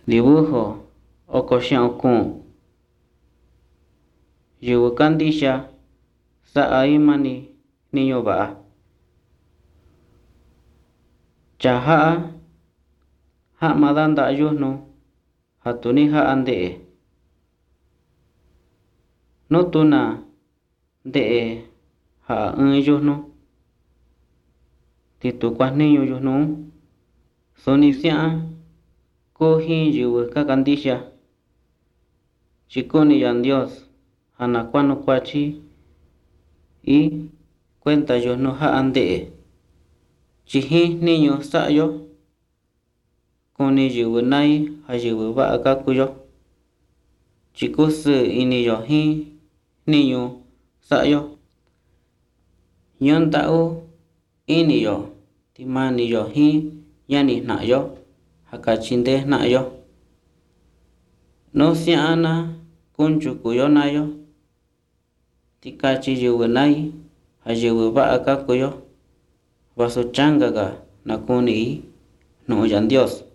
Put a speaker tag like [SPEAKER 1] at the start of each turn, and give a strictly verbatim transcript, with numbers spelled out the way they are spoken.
[SPEAKER 1] dibujo oko xia'un kun yɨvɨ kandixia sa'a imani jniñu va'a. Chaja'a ja'mada nda'a yujnu ja tu ni ja'a nde'e. Nu tu na nde'e ja'a ɨɨn yujnu ti tu kuajniñu yujnu'un, suni sia'an kuu jin yɨvɨ ka kandixia tyi kuni Yandios ja na kuanu kuatyi y kuenta yujnu ja'a nde'e tyi jin jniñu sa'ayo kuni yɨvɨ nai ja yɨvɨ va'a kakuyo tyi kusɨɨ iniyo jin jniñu sa'ayo. Ñanda'u iniyo timaniyo jin ñani jna'ayo ja katyindee jna'ayo. Nu sia'an na kunchukuyo nayo tikatyi yɨvɨ nai ja yɨvɨ va'a kakuyo vasu changaga na kuni'i jnu'un Yandios.